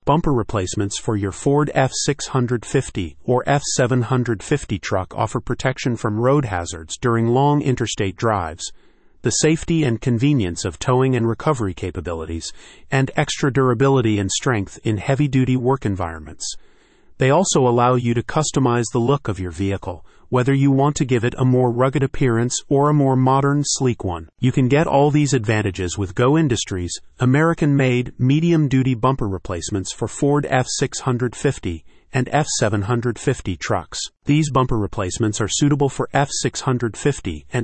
bumper replacements for your Ford F650 or F750 truck offer protection from road hazards during long interstate drives, the safety and convenience of towing and recovery capabilities, and extra durability and strength in heavy-duty work environments. They also allow you to customize the look of your vehicle, whether you want to give it a more rugged appearance or a more modern, sleek one. You can get all these advantages with Go Industries' American-made medium-duty bumper replacements for Ford F650 and F750 trucks. These bumper replacements are suitable for F650 and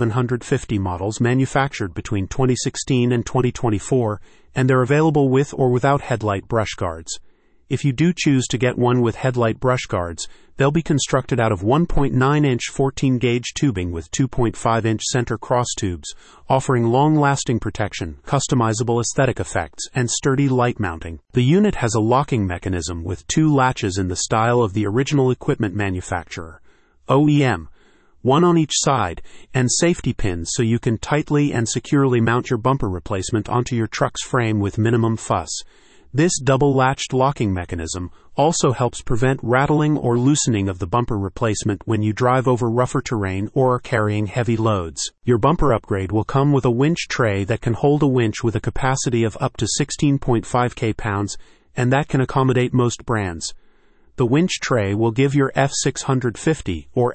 F750 models manufactured between 2016 and 2024, and they're available with or without headlight brush guards. If you do choose to get one with headlight brush guards, they'll be constructed out of 1.9-inch 14-gauge tubing with 2.5-inch center cross tubes, offering long-lasting protection, customizable aesthetic effects, and sturdy light mounting. The unit has a locking mechanism with 2 latches in the style of the original equipment manufacturer, OEM, one on each side, and safety pins so you can tightly and securely mount your bumper replacement onto your truck's frame with minimum fuss. This double-latched locking mechanism also helps prevent rattling or loosening of the bumper replacement when you drive over rougher terrain or are carrying heavy loads. Your bumper upgrade will come with a winch tray that can hold a winch with a capacity of up to 16.5 pounds, and that can accommodate most brands. The winch tray will give your F650 or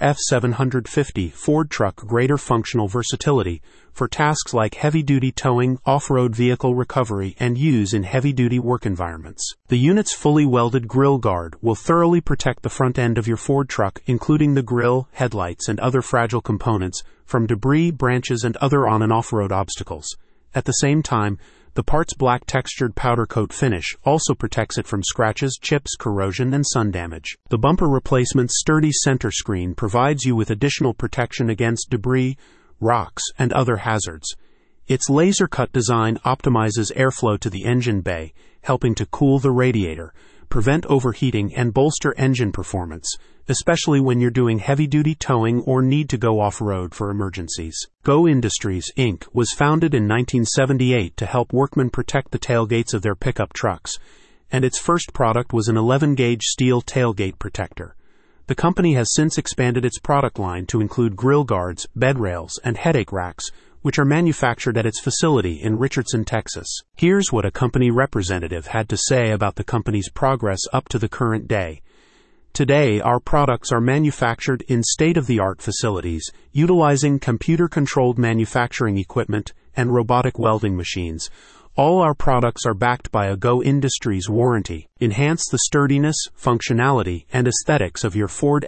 F750 Ford truck greater functional versatility for tasks like heavy-duty towing, off-road vehicle recovery, and use in heavy-duty work environments. The unit's fully welded grille guard will thoroughly protect the front end of your Ford truck, including the grille, headlights, and other fragile components, from debris, branches, and other on- and off-road obstacles. At the same time, the part's black textured powder coat finish also protects it from scratches, chips, corrosion, and sun damage. The bumper replacement's sturdy center screen provides you with additional protection against debris, rocks, and other hazards. Its laser-cut design optimizes airflow to the engine bay, helping to cool the radiator, prevent overheating, and bolster engine performance, especially when you're doing heavy-duty towing or need to go off-road for emergencies. Go Industries, Inc. was founded in 1978 to help workmen protect the tailgates of their pickup trucks, and its first product was an 11-gauge steel tailgate protector. The company has since expanded its product line to include grille guards, bed rails, and headache racks, which are manufactured at its facility in Richardson, Texas. Here's what a company representative had to say about the company's progress up to the current day. Today, our products are manufactured in state-of-the-art facilities, utilizing computer-controlled manufacturing equipment and robotic welding machines. All our products are backed by a Go Industries warranty. Enhance the sturdiness, functionality, and aesthetics of your Ford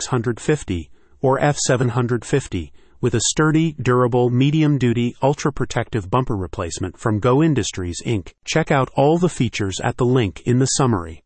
F650 or F750 with a sturdy, durable, medium-duty, ultra-protective bumper replacement from Go Industries, Inc. Check out all the features at the link in the summary.